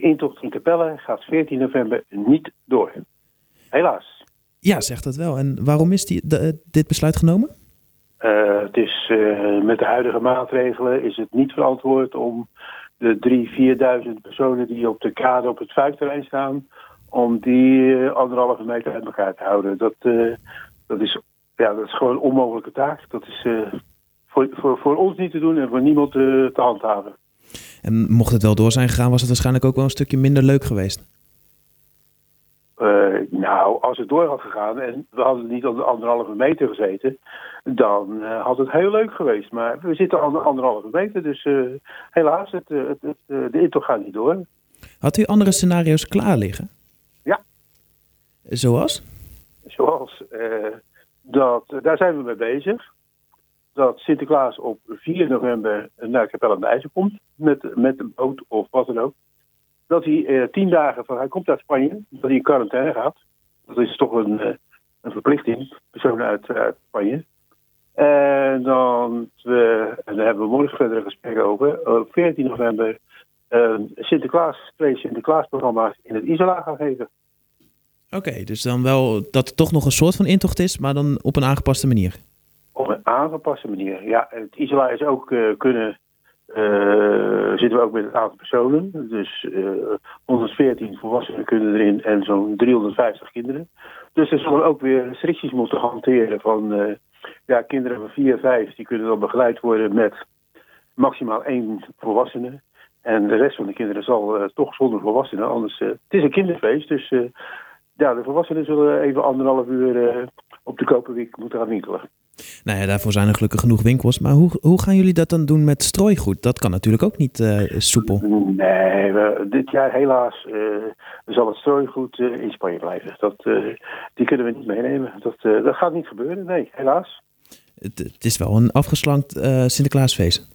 intocht in Capelle gaat 14 november niet door. Helaas. Ja, zegt dat wel. En waarom is dit besluit genomen? Het is met de huidige maatregelen is het niet verantwoord om de 3.000-4.000 personen die op de kade op het vuistterrein staan, om die 1,5 meter uit elkaar te houden. Dat is gewoon een onmogelijke taak. Dat is voor ons niet te doen en voor niemand te handhaven. En mocht het wel door zijn gegaan, was het waarschijnlijk ook wel een stukje minder leuk geweest. Als het door had gegaan en we hadden niet op de 1,5 meter gezeten, dan had het heel leuk geweest. Maar we zitten aan de 1,5 meter, dus helaas, de intocht gaat niet door. Had u andere scenario's klaar liggen? Ja. Zoals? Daar zijn we mee bezig. Dat Sinterklaas op 4 november naar Capelle aan de IJssel komt, met een boot of wat dan ook. Dat hij 10 dagen hij komt uit Spanje, dat hij in quarantaine gaat. Dat is toch een verplichting, personen uit Spanje. En dan hebben we morgen verder een gesprek over. Op 14 november twee Sinterklaasprogramma's in het Isola gaan geven. Oké, dus dan wel dat het toch nog een soort van intocht is, maar dan op een aangepaste manier. Op een aangepaste manier, ja. Het Isola is ook zitten we ook met een aantal personen. Dus 114 volwassenen kunnen erin en zo'n 350 kinderen. Dus er zullen ook weer restricties moeten hanteren van kinderen van 4 en 5, die kunnen dan begeleid worden met maximaal 1 volwassene. En de rest van de kinderen zal toch zonder volwassenen, anders het is een kinderfeest. Dus de volwassenen zullen even 1,5 uur op de Koperwiek moeten gaan winkelen. Nou ja, daarvoor zijn er gelukkig genoeg winkels. Maar hoe gaan jullie dat dan doen met strooigoed? Dat kan natuurlijk ook niet soepel. Nee, dit jaar helaas zal het strooigoed in Spanje blijven. Die kunnen we niet meenemen. Dat gaat niet gebeuren, nee, helaas. Het is wel een afgeslankt Sinterklaasfeest.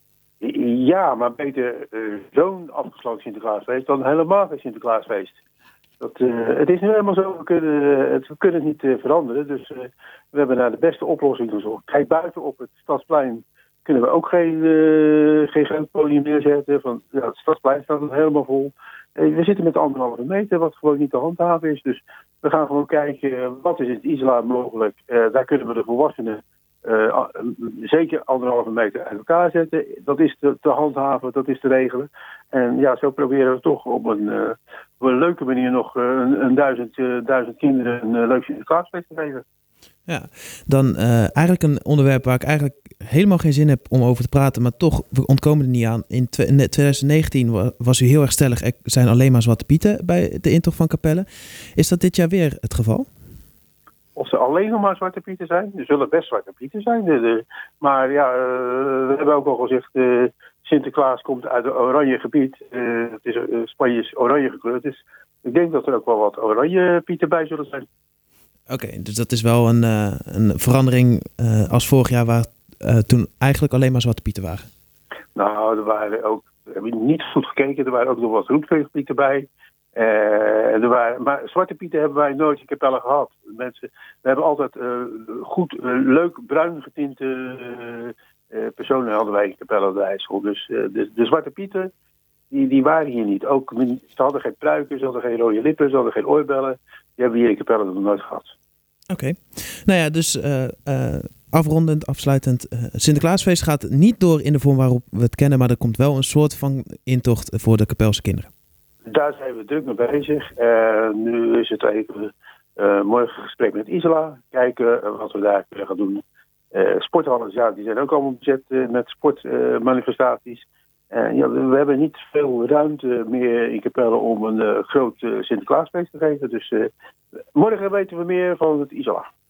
Ja, maar beter zo'n afgeslankt Sinterklaasfeest dan helemaal geen Sinterklaasfeest. Het is nu helemaal zo, we kunnen het niet veranderen. Dus we hebben naar de beste oplossing gezocht. Kijk, buiten op het Stadsplein kunnen we ook geen groot podium neerzetten. Het Stadsplein staat nog helemaal vol. We zitten met 1,5 meter, wat gewoon niet te handhaven is. Dus we gaan gewoon kijken, wat is in het Isola mogelijk? Daar kunnen we de volwassenen zeker 1,5 meter uit elkaar zetten. Dat is te handhaven, dat is te regelen. En ja, zo proberen we toch op een leuke manier nog een 1000 kinderen een leuk Sinterklaasfeest te geven. Ja, dan eigenlijk een onderwerp waar ik eigenlijk helemaal geen zin heb om over te praten, maar toch, we ontkomen er niet aan. In 2019 was u heel erg stellig, er zijn alleen maar Zwarte Pieten bij de intocht van Capelle. Is dat dit jaar weer het geval? Of er alleen nog maar Zwarte Pieten zijn? Er zullen best Zwarte Pieten zijn. Maar ja, we hebben ook al gezegd, Sinterklaas komt uit een oranje gebied. Het is Spanje is oranje gekleurd. Dus ik denk dat er ook wel wat oranje Pieten bij zullen zijn. Oké, dus dat is wel een verandering als vorig jaar waar toen eigenlijk alleen maar Zwarte Pieten waren. Nou, we hebben niet goed gekeken. Er waren ook nog wat roetveegpieten bij. Maar Zwarte Pieten hebben wij nooit in Capelle gehad. We hebben altijd goed, leuk bruin getinte personen hadden wij in Capelle aan de IJssel. Dus de Zwarte Pieten, die waren hier niet. Ook, ze hadden geen pruiken, ze hadden geen rode lippen, ze hadden geen oorbellen. Die hebben we hier in Capelle nog nooit gehad. Oké. Nou ja, dus afrondend, afsluitend. Sinterklaasfeest gaat niet door in de vorm waarop we het kennen, maar er komt wel een soort van intocht voor de Capelse kinderen. Daar zijn we druk mee bezig. Nu is het even morgen gesprek met Isola. Kijken wat we daar kunnen gaan doen. Sporthallen, ja, die zijn ook allemaal bezet met sportmanifestaties. We hebben niet veel ruimte meer in Capelle om een groot Sinterklaasfeest te geven. Dus morgen weten we meer van het Isola.